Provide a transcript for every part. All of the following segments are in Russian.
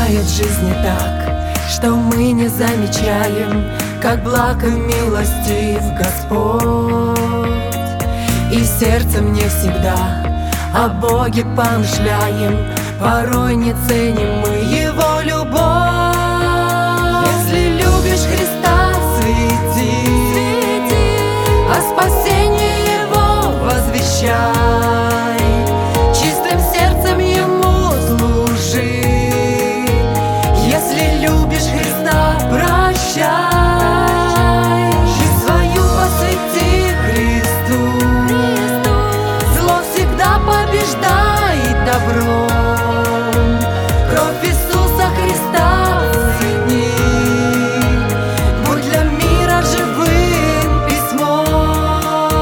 Бывает в жизни так, что мы не замечаем, как благ и милостив Господь. И сердцем не всегда о Боге помышляем, порой не ценим мы Его любовь. Если любишь Христа, свети, о спасении Его возвещай, чистым сердцем Ему служи. Если любишь Христа, прощай, жизнь свою посвяти Христу. Зло всегда побеждает добро, кровь Иисуса Христа взгляни. Будь для мира живым письмом.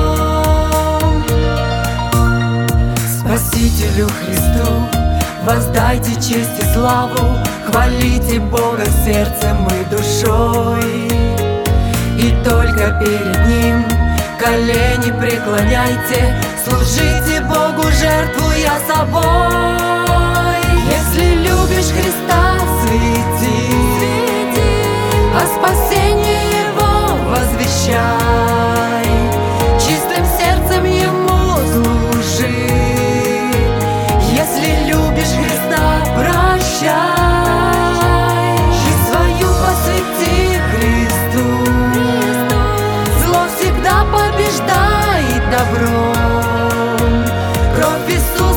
Спасителю Христу воздайте честь и славу, хвалите Бога сердцем и душой. И только перед Ним колени преклоняйте, служите Богу, жертвуя собой. Если любишь Христа, свети, о спасении Его возвещай, чистым сердцем Ему служи. Если любишь Христа, прощай, жизнь свою посвяти Христу. Зло всегда побеждает добро, кровь Иисуса